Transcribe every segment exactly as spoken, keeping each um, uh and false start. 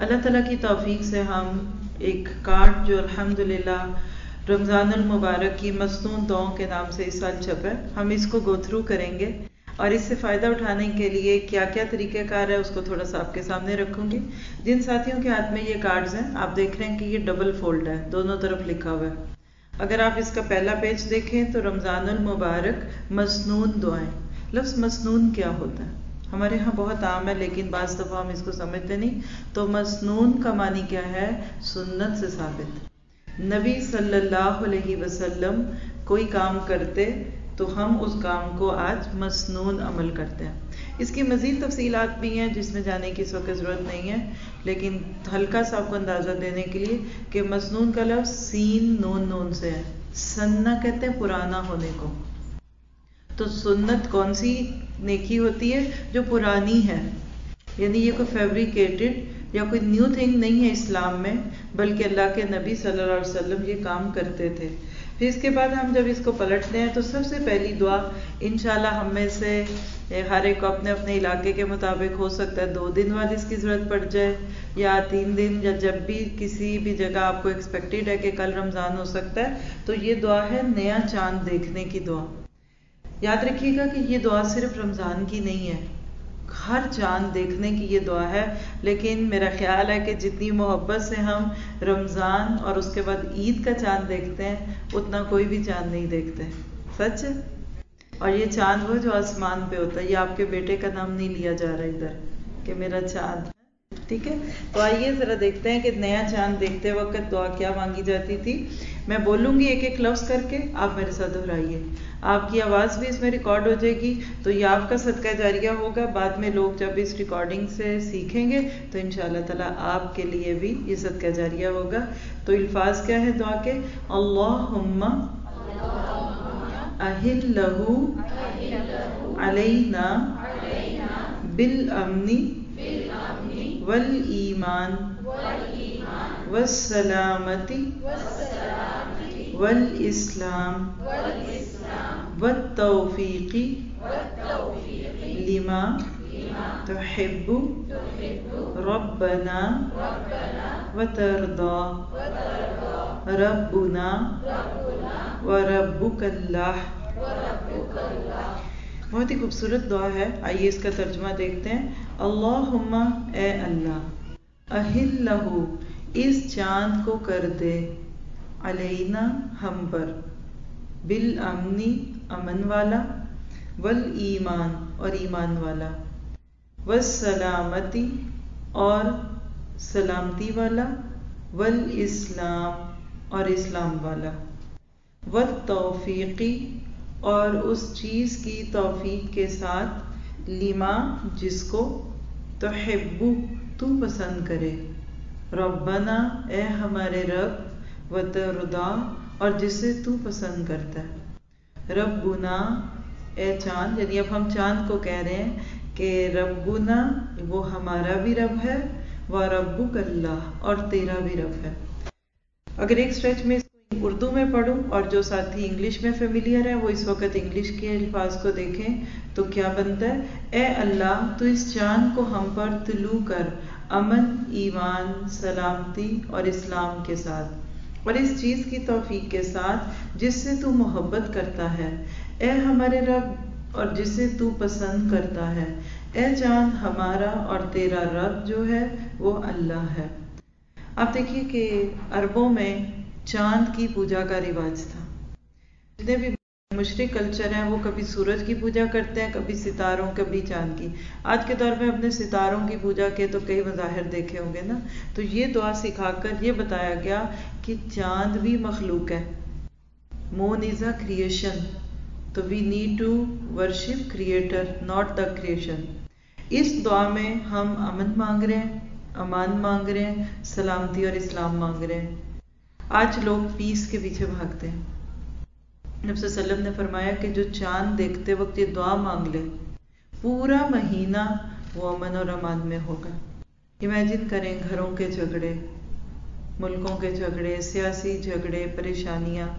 اللہ تعالیٰ کی توفیق سے ہم ایک کارڈ جو الحمدللہ رمضان المبارک کی مصنون دعاؤں کے نام سے اس سال چھپا ہے، ہم اس کو گو تھرو کریں گے اور اس سے فائدہ اٹھانے کے لیے کیا کیا طریقہ کار ہے اس کو تھوڑا سا آپ کے سامنے رکھوں گی۔ جن ساتھیوں کے ہاتھ میں یہ کارڈز ہیں آپ دیکھ رہے ہیں کہ یہ ڈبل فولڈ ہے، دونوں طرف لکھا ہوا ہے۔ اگر آپ اس کا پہلا پیج دیکھیں تو رمضان المبارک مصنون دعائیں۔ لفظ مصنون کیا ہوتا ہے؟ ہمارے ہاں بہت عام ہے لیکن بعض دفعہ ہم اس کو سمجھتے نہیں۔ تو مصنون کا معنی کیا ہے؟ سنت سے ثابت۔ نبی صلی اللہ علیہ وسلم کوئی کام کرتے تو ہم اس کام کو آج مصنون عمل کرتے ہیں۔ اس کی مزید تفصیلات بھی ہیں جس میں جانے کی اس وقت ضرورت نہیں ہے، لیکن ہلکا سا آپ کو اندازہ دینے کے لیے کہ مصنون کا لفظ سین نون نون سے ہے۔ سننا کہتے ہیں پرانا ہونے کو۔ تو سنت کون سی نیکی ہوتی ہے؟ جو پرانی ہے، یعنی یہ کوئی فیبریکیٹڈ یا کوئی نیو تھنگ نہیں ہے اسلام میں، بلکہ اللہ کے نبی صلی اللہ علیہ وسلم یہ کام کرتے تھے۔ پھر اس کے بعد ہم جب اس کو پلٹتے ہیں تو سب سے پہلی دعا انشاءاللہ ہم میں سے ہر ایک کو اپنے اپنے علاقے کے مطابق ہو سکتا ہے دو دن بعد اس کی ضرورت پڑ جائے یا تین دن، یا جب بھی کسی بھی جگہ آپ کو ایکسپیکٹڈ ہے کہ کل رمضان ہو سکتا ہے، تو یہ دعا ہے نیا چاند دیکھنے کی دعا۔ یاد رکھیے گا کہ یہ دعا صرف رمضان کی نہیں ہے، ہر چاند دیکھنے کی یہ دعا ہے، لیکن میرا خیال ہے کہ جتنی محبت سے ہم رمضان اور اس کے بعد عید کا چاند دیکھتے ہیں اتنا کوئی بھی چاند نہیں دیکھتے۔ سچ ہے؟ اور یہ چاند وہ جو آسمان پہ ہوتا ہے، یہ آپ کے بیٹے کا نام نہیں لیا جا رہا ادھر کہ میرا چاند، ٹھیک ہے؟ تو آئیے ذرا دیکھتے ہیں کہ نیا چاند دیکھتے وقت دعا کیا مانگی جاتی تھی۔ میں بولوں گی ایک ایک لفظ کر کے، آپ میرے ساتھ دہرائیے۔ آپ کی آواز بھی اس میں ریکارڈ ہو جائے گی تو یہ آپ کا صدقہ جاریہ ہوگا۔ بعد میں لوگ جب اس ریکارڈنگ سے سیکھیں گے تو انشاءاللہ تعالیٰ آپ کے لیے بھی یہ صدقہ جاریہ ہوگا۔ تو الفاظ کیا ہے دعا کے؟ اللہم اہلہ علینا بالامن والایمان والسلامت والاسلام والتوفیق لما تحب ربنا وترضى ربنا وربک اللہ۔ بہت ہی خوبصورت دعا ہے۔ آئیے اس کا ترجمہ دیکھتے ہیں۔ اللہم اے اللہ، اہلہ اس چاند کو کر دے، علینا ہم پر، بالامن امن والا، والایمان اور ایمان والا، والسلامتی اور سلامتی والا، والاسلام اور اسلام والا، والتوفیقی اور اس چیز کی توفیق کے ساتھ، لما جس کو، تحب تو پسند کرے، ربنا اے ہمارے رب، وترضا اور جسے تو پسند کرتا ہے، ربنا اے چاند، یعنی اب ہم چاند کو کہہ رہے ہیں کہ ربنا وہ ہمارا بھی رب ہے، وربک اللہ اور تیرا بھی رب ہے۔ اگر ایک سٹریچ میں اردو میں پڑھوں اور جو ساتھی انگلش میں فیملیئر ہے وہ اس وقت انگلش کے الفاظ کو دیکھیں تو کیا بنتا ہے؟ اے اللہ تو اس چاند کو ہم پر طلوع کر امن، ایمان، سلامتی اور اسلام کے ساتھ، اور اس چیز کی توفیق کے ساتھ جس سے تو محبت کرتا ہے، اے ہمارے رب اور جسے تو پسند کرتا ہے، اے چاند ہمارا اور تیرا رب جو ہے وہ اللہ ہے۔ آپ دیکھیے کہ عربوں میں چاند کی پوجا کا رواج تھا۔ جتنے بھی مشرق کلچر ہیں وہ کبھی سورج کی پوجا کرتے ہیں، کبھی ستاروں، کبھی چاند کی۔ آج کے دور میں اپنے ستاروں کی پوجا کے تو کئی مظاہر دیکھے ہوں گے نا۔ تو یہ دعا سکھا کر یہ بتایا گیا کہ چاند بھی مخلوق ہے، مون از اے کریشن، تو we need to worship creator not the creation. اس دعا میں ہم امن مانگ رہے ہیں، امان مانگ رہے ہیں، سلامتی اور اسلام مانگ رہے ہیں۔ آج لوگ پیس کے پیچھے بھاگتے ہیں۔ نبی صلی اللہ علیہ وسلم نے فرمایا کہ جو چاند دیکھتے وقت یہ دعا مانگ لے پورا مہینہ وہ امن اور امان میں ہوگا۔ امیجن کریں گھروں کے جھگڑے، ملکوں کے جھگڑے، سیاسی جھگڑے، پریشانیاں،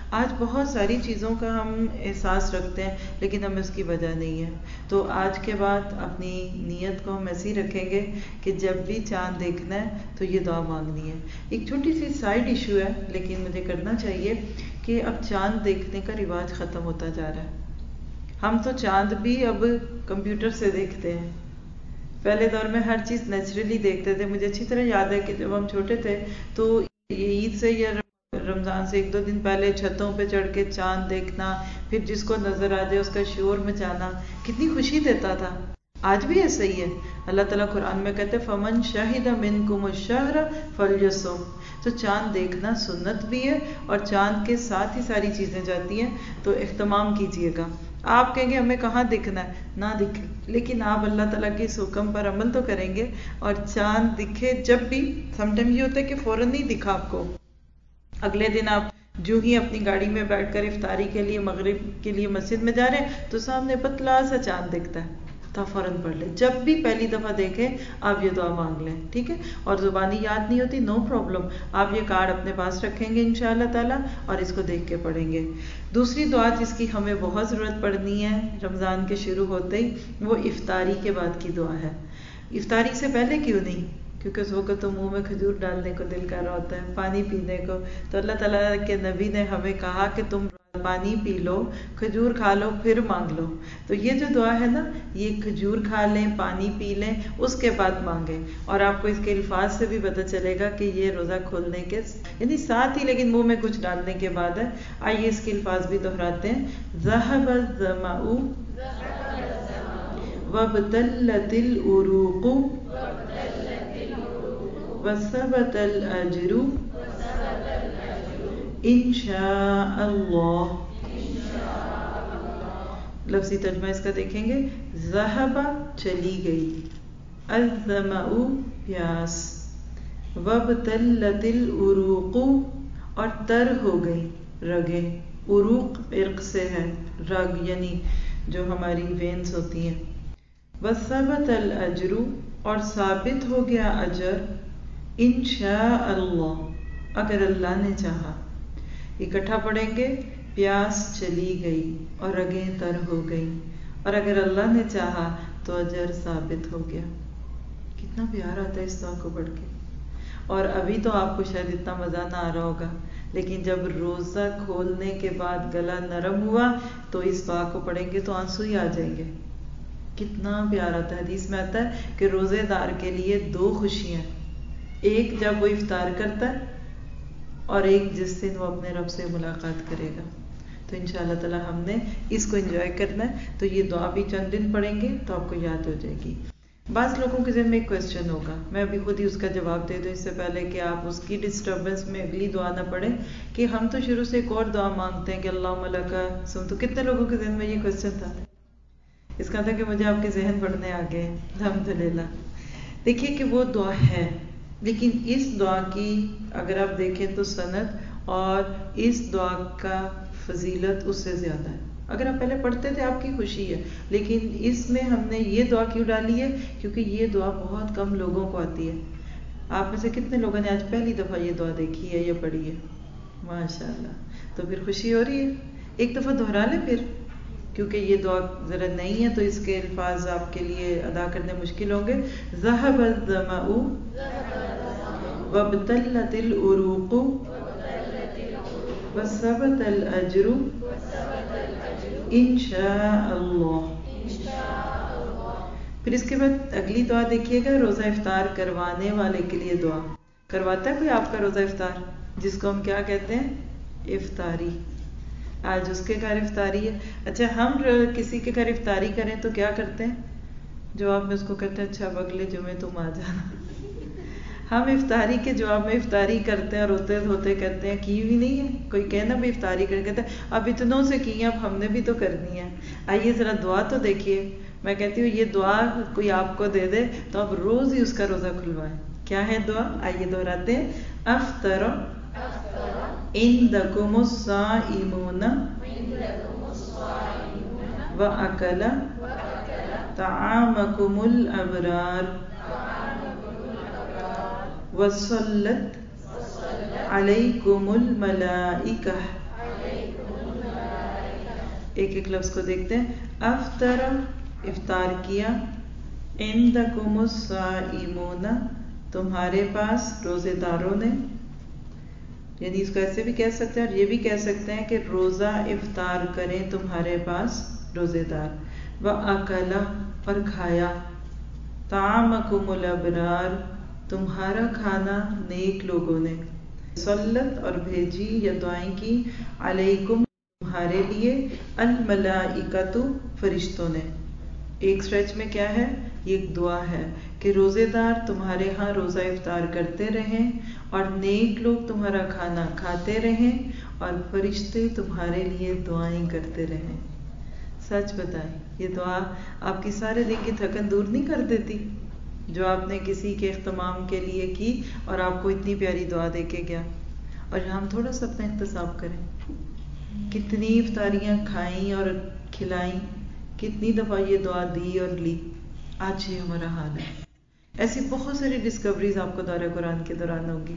آج بہت ساری چیزوں کا ہم احساس رکھتے ہیں لیکن ہمیں اس کی وجہ نہیں ہے. تو آج کے بعد اپنی نیت کو ہم ایسی رکھیں گے کہ جب بھی چاند دیکھنا ہے تو یہ دعا مانگنی ہے. ایک چھوٹی سی سائیڈ ایشو ہے لیکن مجھے کرنا چاہیے کہ اب چاند دیکھنے کا رواج ختم ہوتا جا رہا ہے. ہم تو چاند بھی اب کمپیوٹر سے دیکھتے ہیں. پہلے دور میں ہر چیز نیچرلی دیکھتے تھے. مجھے اچھی طرح یاد ہے کہ جب ہم چھوٹے تھے تو یہ عید سے یا رمضان سے ایک دو دن پہلے چھتوں پہ چڑھ کے چاند دیکھنا, پھر جس کو نظر آ جائے اس کا شور مچانا کتنی خوشی دیتا تھا. آج بھی ایسا ہی ہے. اللہ تعالیٰ قرآن میں کہتے فمن شہد منکم الشہر فلیصم. تو چاند دیکھنا سنت بھی ہے اور چاند کے ساتھ ہی ساری چیزیں جاتی ہیں, تو اہتمام کیجیے گا. آپ کہیں گے ہمیں کہاں دکھنا ہے, نہ دکھے, لیکن آپ اللہ تعالیٰ کے اس حکم پر عمل تو کریں گے. اور چاند دکھے جب بھی, سم ٹائم یہ ہوتا ہے کہ فوراً نہیں دکھا آپ کو, اگلے دن آپ جو ہی اپنی گاڑی میں بیٹھ کر افطاری کے لیے مغرب کے لیے مسجد میں جا رہے ہیں تو سامنے پتلا سا چاند دکھتا ہے تو فوراً پڑھ لیں. جب بھی پہلی دفعہ دیکھیں آپ یہ دعا مانگ لیں, ٹھیک ہے. اور زبانی یاد نہیں ہوتی, نو پرابلم, آپ یہ کارڈ اپنے پاس رکھیں گے انشاءاللہ تعالیٰ اور اس کو دیکھ کے پڑھیں گے. دوسری دعا جس کی ہمیں بہت ضرورت پڑنی ہے رمضان کے شروع ہوتے ہی, وہ افطاری کے بعد کی دعا ہے. افطاری سے پہلے کیوں نہیں, کیونکہ اس وقت تو منہ میں کھجور ڈالنے کو دل کر رہا ہوتا ہے, پانی پینے کو. تو اللہ تعالیٰ کے نبی نے ہمیں کہا کہ تم پانی پی لو, کھجور کھا لو, پھر مانگ لو. تو یہ جو دعا ہے نا, یہ کھجور کھا لیں, پانی پی لیں, اس کے بعد مانگیں. اور آپ کو اس کے الفاظ سے بھی پتہ چلے گا کہ یہ روزہ کھولنے کے یعنی ساتھ ہی لیکن منہ میں کچھ ڈالنے کے بعد ہے. آئیے اس کے الفاظ بھی دہراتے ہیں. ذہب الظمأ وابتلت العروق وثبت الاجر انشاء اللہ. لفظی ترجمہ اس کا دیکھیں گے. ذہب چلی گئی, الظمأ پیاس, وابتلت العروق اور تر ہو گئی رگیں. عروق عرق سے ہے, رگ یعنی جو ہماری وینس ہوتی ہیں. وثبت الاجر اور ثابت ہو گیا اجر, انشاء اللہ اگر اللہ نے چاہا. اکٹھا پڑھیں گے. پیاس چلی گئی اور رگیں تر ہو گئی, اور اگر اللہ نے چاہا تو اجر ثابت ہو گیا. کتنا پیار آتا ہے اس دعا کو پڑھ کے. اور ابھی تو آپ کو شاید اتنا مزہ نہ آ رہا ہوگا, لیکن جب روزہ کھولنے کے بعد گلا نرم ہوا تو اس دعا کو پڑھیں گے تو آنسو ہی آ جائیں گے. کتنا پیار آتا ہے. حدیث میں آتا ہے کہ روزے دار کے لیے دو خوشیاں, ایک جب وہ افطار کرتا ہے اور ایک جس دن وہ اپنے رب سے ملاقات کرے گا. تو انشاءاللہ تعالی ہم نے اس کو انجوائے کرنا ہے. تو یہ دعا بھی چند دن پڑھیں گے تو آپ کو یاد ہو جائے گی. بعض لوگوں کے ذہن میں ایک کوشچن ہوگا, میں ابھی خود ہی اس کا جواب دے دوں اس سے پہلے کہ آپ اس کی ڈسٹربنس میں اگلی دعا نہ پڑھیں, کہ ہم تو شروع سے ایک اور دعا مانگتے ہیں کہ اللہم لک سم. تو کتنے لوگوں کے ذہن میں یہ کوشچن تھا؟ اس کا تھا کہ مجھے آپ کے ذہن پڑھنے آ گئے. الحمدللہ. دیکھیے کہ وہ دعا ہے, لیکن اس دعا کی اگر آپ دیکھیں تو سند اور اس دعا کا فضیلت اس سے زیادہ ہے. اگر آپ پہلے پڑھتے تھے آپ کی خوشی ہے, لیکن اس میں ہم نے یہ دعا کیوں ڈالی ہے کیونکہ یہ دعا بہت کم لوگوں کو آتی ہے. آپ میں سے کتنے لوگوں نے آج پہلی دفعہ یہ دعا دیکھی ہے یا پڑھی ہے؟ ماشاءاللہ. تو پھر خوشی ہو رہی ہے. ایک دفعہ دہرا لیں پھر, کیونکہ یہ دعا ذرا نہیں ہے تو اس کے الفاظ آپ کے لیے ادا کرنے مشکل ہوں گے. ذہب الظمأ وابتلت العروق وثبت الاجر انشاء اللہ. پھر اس کے بعد اگلی دعا دیکھیے گا, روزہ افطار کروانے والے کے لیے دعا. کرواتا ہے کوئی آپ کا روزہ افطار, جس کو ہم کیا کہتے ہیں؟ افطاری. آج اس کے گھر افطاری ہے. اچھا, ہم کسی کے گھر افطاری کریں تو کیا کرتے ہیں؟ جواب میں اس کو کہتے ہیں اچھا اب اگلے جمعے تم آ جانا. ہم افطاری کے جواب میں افطاری کرتے ہیں اور ہوتے ہوتے کہتے ہیں کی بھی نہیں ہے. کوئی کہنا بھی افطاری کر, کہتے ہیں اب اتنوں سے کی ہیں اب ہم نے بھی تو کرنی ہے. آئیے ذرا دعا تو دیکھیے. میں کہتی ہوں یہ دعا کوئی آپ کو دے دے تو آپ روز ہی اس کا روزہ کھلوائیں. کیا ہے دعا؟ آئیے دہراتے ہیں. افطر عندکم الصائمون وأکل طعامکم الابرار وصلت علیکم الملائکہ ایک ایک لفظ کو دیکھتے ہیں. افطر افطار کیا، عندکم الصائمون تمہارے پاس روزے داروں نے، یعنی اس کو ایسے بھی کہہ سکتے ہیں اور یہ بھی کہہ سکتے ہیں کہ روزہ افطار کریں تمہارے پاس روزے دار. وَأَكَلَ اور کھایا، طعامکم الابرار تمہارا کھانا نیک لوگوں نے، صلت اور بھیجی یا دعائیں کی، علیکم تمہارے لیے، الملائکۃ فرشتوں نے. ایک سٹریچ میں کیا ہے؟ یہ ایک دعا ہے کہ روزے دار تمہارے ہاں روزہ افطار کرتے رہیں اور نیک لوگ تمہارا کھانا کھاتے رہیں اور فرشتے تمہارے لیے دعائیں کرتے رہیں. سچ بتائیں یہ دعا آپ کی سارے دن کی تھکن دور نہیں کر دیتی؟ جو آپ نے کسی کے اہتمام کے لیے کی اور آپ کو اتنی پیاری دعا دے کے گیا. اور ہم تھوڑا سا اپنا احتساب کریں، کتنی افطاریاں کھائیں اور کھلائیں، کتنی دفعہ یہ دعا دی اور لی. آج یہ ہمارا حال ہے. ایسی بہت ساری ڈسکوریز آپ کو دورہ قرآن کے دوران ہوگی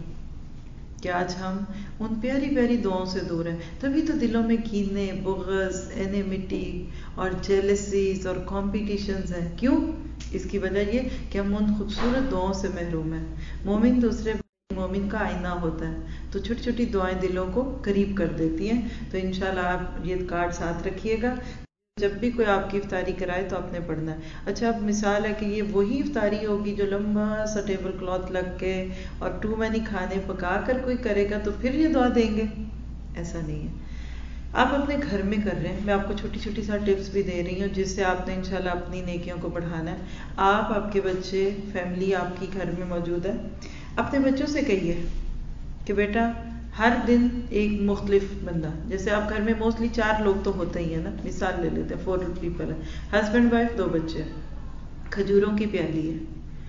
کہ آج ہم ان پیاری پیاری دعاؤں سے دور ہیں. تبھی تو دلوں میں کینے، بغض، اینیمیٹی اور جیلسیز اور کمپٹیشنز ہیں. کیوں؟ اس کی وجہ یہ کہ ہم ان خوبصورت دعاؤں سے محروم ہیں. مومن دوسرے مومن کا آئینہ ہوتا ہے، تو چھوٹی چھوٹی دعائیں دلوں کو قریب کر دیتی ہیں. تو انشاءاللہ آپ یہ کارڈ ساتھ رکھیے گا، جب بھی کوئی آپ کی افطاری کرائے تو آپ نے پڑھنا ہے. اچھا اب مثال ہے کہ یہ وہی افطاری ہوگی جو لمبا سا ٹیبل کلاتھ لگ کے اور ٹو مینی کھانے پکا کر کوئی کرے گا تو پھر یہ دعا دیں گے؟ ایسا نہیں ہے. آپ اپنے گھر میں کر رہے ہیں، میں آپ کو چھوٹی چھوٹی سا ٹپس بھی دے رہی ہوں جس سے آپ نے انشاءاللہ اپنی نیکیوں کو بڑھانا ہے. آپ، آپ کے بچے، فیملی آپ کی گھر میں موجود ہے، اپنے بچوں سے کہیے کہ بیٹا ہر دن ایک مختلف بندہ، جیسے آپ گھر میں موسٹلی چار لوگ تو ہوتے ہی ہیں نا، مثال لے لیتے ہیں، فور پیپل ہیں، ہسبینڈ وائف، دو بچے، کھجوروں کی پیالی ہے.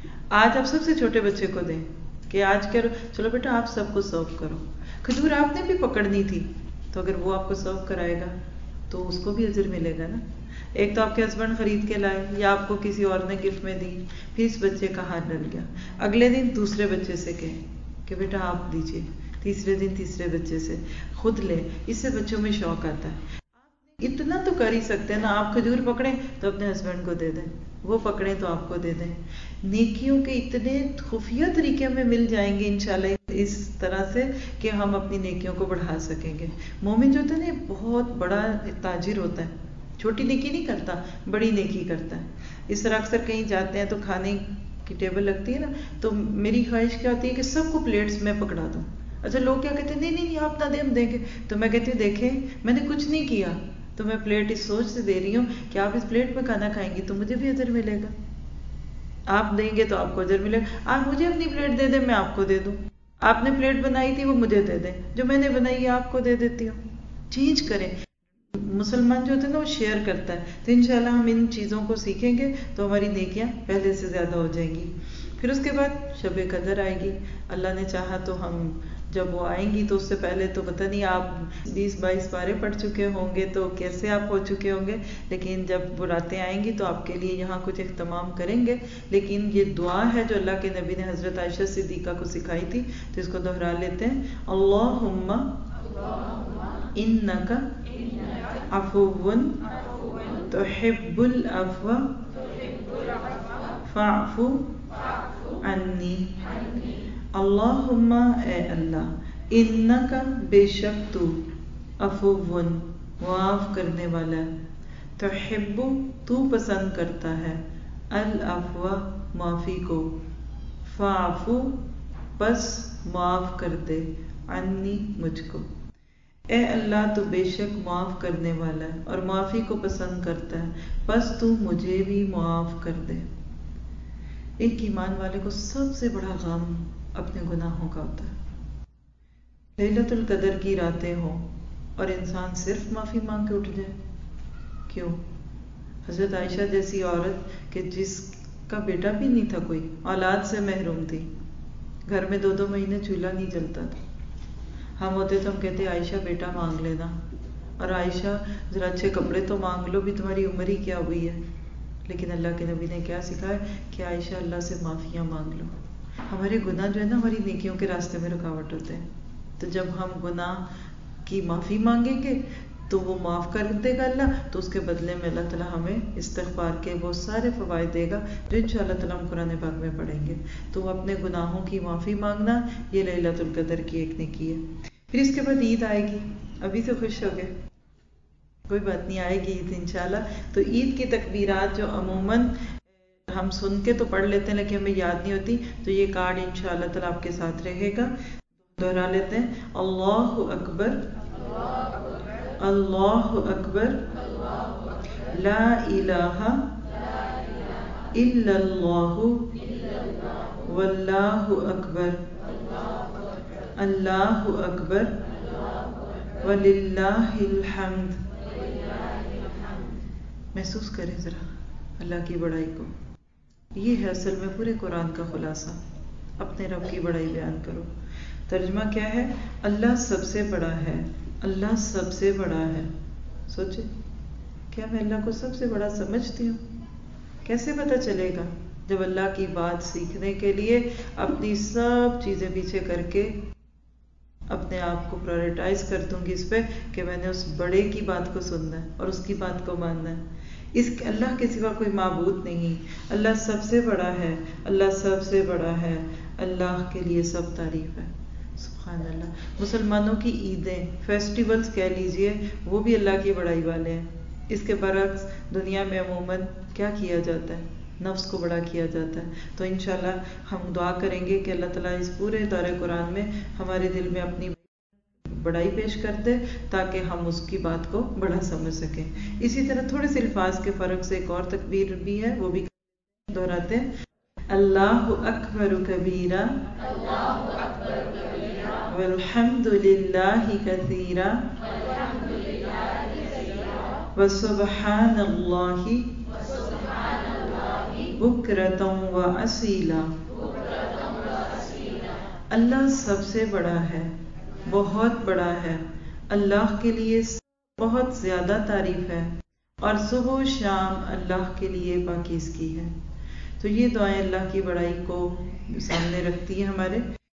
آج آپ سب سے چھوٹے بچے کو دیں کہ آج کرو، چلو بیٹا آپ سب کو سرو کرو. کھجور آپ نے بھی پکڑنی تھی، تو اگر وہ آپ کو سرو کرائے گا تو اس کو بھی اجر ملے گا نا. ایک تو آپ کے ہسبینڈ خرید کے لائے یا آپ کو کسی اور نے گفٹ میں دی، پھر اس بچے کا ہاتھ ڈل گیا. اگلے دن دوسرے بچے سے کہیں کہ بیٹا آپ دیجئے، تیسرے دن تیسرے بچے سے، خود لیں. اس سے بچوں میں شوق آتا ہے. اتنا تو کر ہی سکتے ہیں نا، آپ کھجور پکڑیں تو اپنے ہسبینڈ کو دے دیں، وہ پکڑیں تو آپ کو دے دیں. نیکیوں کے اتنے خفیہ طریقے میں مل جائیں گے انشاءاللہ اس طرح سے کہ ہم اپنی نیکیوں کو بڑھا سکیں گے. مومن جو ہوتا ہے نا یہ بہت بڑا تاجر ہوتا ہے، چھوٹی نیکی نہیں کرتا، بڑی نیکی کرتا ہے. اس طرح اکثر کہیں جاتے ہیں تو کھانے کی ٹیبل لگتی ہے نا، تو میری خواہش کیا ہوتی ہے کہ سب کو پلیٹس میں پکڑا دوں. اچھا لوگ کیا کہتے ہیں، نہیں نہیں آپ نہ دیں ہم دیں گے. تو میں کہتی ہوں دیکھیں میں نے کچھ نہیں کیا، تو میں پلیٹ اس سوچ سے دے رہی ہوں کہ آپ اس پلیٹ میں کھانا کھائیں گی تو مجھے بھی اجر ملے گا. آپ دیں گے تو آپ کو اجر ملے گا. آپ مجھے اپنی پلیٹ دے دیں، میں آپ کو دے دوں. آپ نے پلیٹ بنائی تھی وہ مجھے دے دیں، جو میں نے بنائی ہے آپ کو دے دیتی ہوں. چینج کریں. مسلمان جو ہوتا ہے نا وہ شیئر کرتا ہے. تو انشاءاللہ ہم ان چیزوں کو سیکھیں گے تو ہماری نیکیاں پہلے سے زیادہ ہو جائیں گی. پھر اس کے بعد شب قدر آئے گی، اللہ نے چاہا تو ہم جب وہ آئیں گی تو اس سے پہلے تو پتہ نہیں آپ بیس بائیس پارے پڑھ چکے ہوں گے تو کیسے آپ ہو چکے ہوں گے. لیکن جب وہ راتیں آئیں گی تو آپ کے لیے یہاں کچھ اہتمام کریں گے. لیکن یہ دعا ہے جو اللہ کے نبی نے حضرت عائشہ صدیقہ کو سکھائی تھی، تو اس کو دہرا لیتے ہیں. اللہم انک عفو تحب العفو فاعف عنی. اللہم اے اللہ، انک بے شک تو، عفو معاف کرنے والا ہے، تحب تو پسند کرتا ہے، العفو معافی کو، فاعف پس معاف کر دے، عنی مجھ کو. اے اللہ تو بے شک معاف کرنے والا ہے اور معافی کو پسند کرتا ہے، پس تو مجھے بھی معاف کر دے. ایک ایمان والے کو سب سے بڑا غم اپنے گناہوں کا ہوتا ہے. لیلۃ القدر کی راتیں ہوں اور انسان صرف معافی مانگ کے اٹھ جائے. کیوں؟ حضرت عائشہ جیسی عورت کہ جس کا بیٹا بھی نہیں تھا، کوئی اولاد سے محروم تھی، گھر میں دو دو مہینے چولہا نہیں جلتا تھا. ہم ہوتے تو ہم کہتے عائشہ بیٹا مانگ لینا، اور عائشہ ذرا اچھے کپڑے تو مانگ لو، بھی تمہاری عمر ہی کیا ہوئی ہے. لیکن اللہ کے نبی نے کیا سکھایا کہ عائشہ اللہ سے معافیاں مانگ لو. ہمارے گناہ جو ہے نا ہماری نیکیوں کے راستے میں رکاوٹ ہوتے ہیں. تو جب ہم گناہ کی معافی مانگیں گے تو وہ معاف کر دے گا اللہ، تو اس کے بدلے میں اللہ تعالیٰ ہمیں استغفار کے وہ سارے فوائد دے گا جو انشاءاللہ تعالیٰ ہم قرآن پاک میں پڑھیں گے. تو اپنے گناہوں کی معافی مانگنا یہ لیلۃ القدر کی ایک نیکی ہے. پھر اس کے بعد عید آئے گی. ابھی سے خوش ہو گئے؟ کوئی بات نہیں، آئے گی عید انشاءاللہ. تو عید کی تکبیرات جو عموماً ہم سن کے تو پڑھ لیتے ہیں لیکن ہمیں یاد نہیں ہوتی، تو یہ کارڈ انشاءاللہ تعالیٰ آپ کے ساتھ رہے گا. دہرا لیتے ہیں. اللہ اکبر، اللہ اکبر، لا الہ الا اللہ، واللہ اکبر، اللہ اکبر، وللہ الحمد. محسوس کریں ذرا اللہ کی بڑائی کو. یہ ہے اصل میں پورے قرآن کا خلاصہ. اپنے رب کی بڑائی بیان کرو. ترجمہ کیا ہے؟ اللہ سب سے بڑا ہے، اللہ سب سے بڑا ہے. سوچے، کیا میں اللہ کو سب سے بڑا سمجھتی ہوں؟ کیسے پتہ چلے گا؟ جب اللہ کی بات سیکھنے کے لیے اپنی سب چیزیں پیچھے کر کے اپنے آپ کو پرائرٹائز کر دوں گی اس پہ کہ میں نے اس بڑے کی بات کو سننا ہے اور اس کی بات کو ماننا ہے. اس اللہ کے سوا کوئی معبود نہیں. اللہ سب سے بڑا ہے، اللہ سب سے بڑا ہے، اللہ کے لیے سب تعریف ہے. سبحان اللہ. مسلمانوں کی عیدیں، فیسٹیولز کہہ لیجئے، وہ بھی اللہ کی بڑائی والے ہیں. اس کے برعکس دنیا میں عموماً کیا کیا جاتا ہے؟ نفس کو بڑا کیا جاتا ہے. تو انشاءاللہ ہم دعا کریں گے کہ اللہ تعالیٰ اس پورے دورہ قرآن میں ہمارے دل میں اپنی بڑائی پیش کر دے تاکہ ہم اس کی بات کو بڑا سمجھ سکیں. اسی طرح تھوڑے سے الفاظ کے فرق سے ایک اور تکبیر بھی ہے، وہ بھی دہراتے ہیں. اللہ اکبر کبیرہ، والحمد للہ کثیرا، وسبحان اللہ بکرۃ وأصیلا. اللہ سب سے بڑا ہے، بہت بڑا ہے، اللہ کے لیے بہت زیادہ تعریف ہے، اور صبح و شام اللہ کے لیے پاکیزگی ہے. تو یہ دعائیں اللہ کی بڑائی کو سامنے رکھتی ہیں ہمارے.